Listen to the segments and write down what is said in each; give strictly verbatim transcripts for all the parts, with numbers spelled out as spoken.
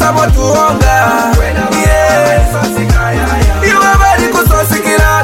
Baliposa motuonga yeah. Iwe bali kusosikira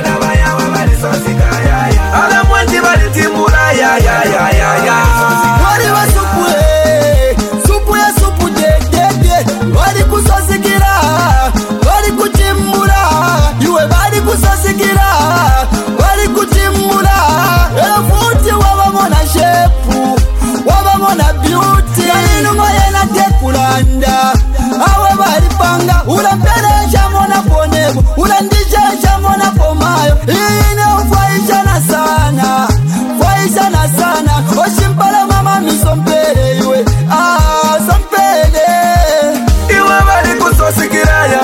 ala mwanji bali timula ya ya ya ya ya. Wali wa supu eh, supu ya supu de de de. Wali kusosikira, wali kutimula. Iwe bali kusosikira, wali kutimula. Efuti waba mona shepu, waba mona beauty. Kalinu moye na tekulanda, awe bali panga. Ulampelesha mona ponebu, ulandisha mona pomayo. Ine ufaisha na sana, faisha na sana. Oshimpala mama misompele iwe, ah sompele. Iwe bali kusosikira ya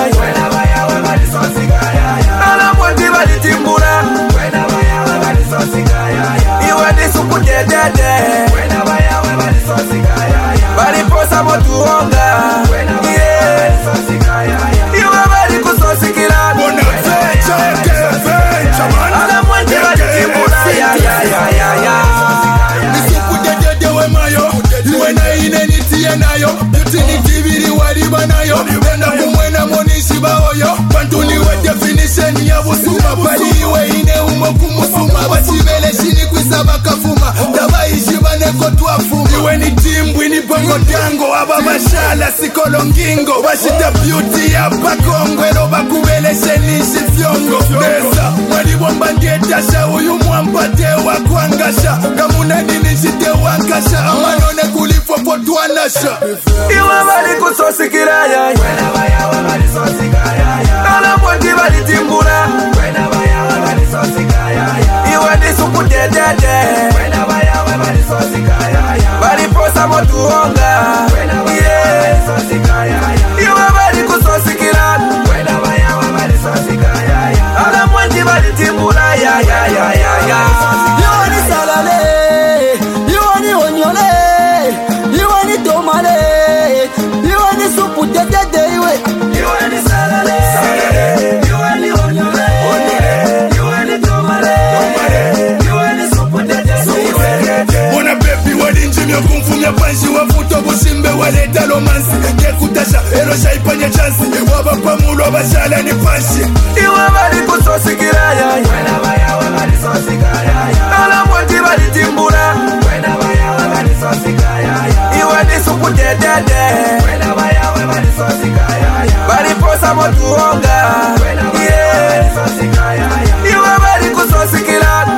ala mwanji bali timbula iwe ni supu de de de. Baliposa motuonga yeah. Iwe bali kusosikira ala mwanji bali timbula ya ya ya ya ya. Nisupu de de de we mayo. Iwe na ine nitie nayo. Yuti nitibiri waliba nayo. Nena kumwena monishi baoyo. Pantu niwe definition ya busuma. Pali iwe ine umo kumusuma. Bachibele shini kwisaba kafuma. Daba ishiba neko tuafuma. Iwe ni timbwi ni bongo tango. Aba mashala sikolo ngingo. Bashita beauty ya pakongwe. Roba kubele sheni shifyongo. Nesa mwali bomba ndietasha. Uyu mwampate wa kuangasha. Kamuna nini shite wankasha. Amanone kulifo potuanasha. Iwe bali kusosikira ya ala mwanji bali timbula iwe ni supu de de de. Baliposa motuonga yeah. Iwe bali kusosikira ala mwanji bali timbula ya ya ya ya ya. Iwe ni salale, iwe ni onyole, iwe ni tomale, iwe ni supu de de de iwe. Iwe ni salale, iwe ni onyole, iwe ni tomale, iwe ni supu de de de. Mona baby wali njimyo kumfumya panshi. Wafuto bushimbe waleta romansi. Kekutasha ero shaipanya chansi. Wabapa mulo bashala ni panshi. Iwe bali kusosikira ya ala mwanji bali timbula iwe ni supu de de de. Baliposa motuonga yeah. Iwe bali kusosikira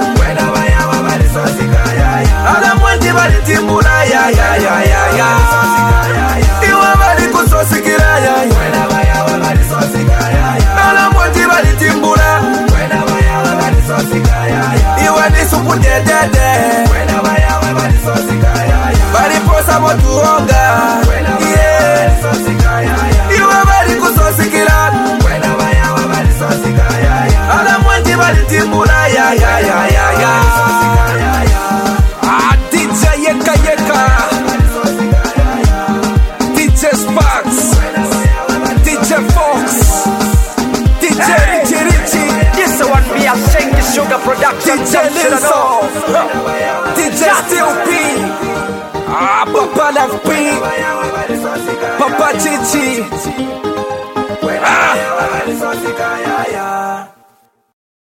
ala mwanji bali timbula ya ya ya ya ya. Iwe bali kusosikira ya ala mwanji bali timbula iwe ni supu de de de. Baliposa motuonga yeah. Iwe bali kusosikira ala mwanji bali timbula ya ya ya ya ya. Ah, D J Yeka Yeka, D J Sparks, D J Fox, D J Richie Richie. This one be a Shanky Sugar production. D J Lizzo, D J Steel P, ah, Papa Left P, Papa Chichi.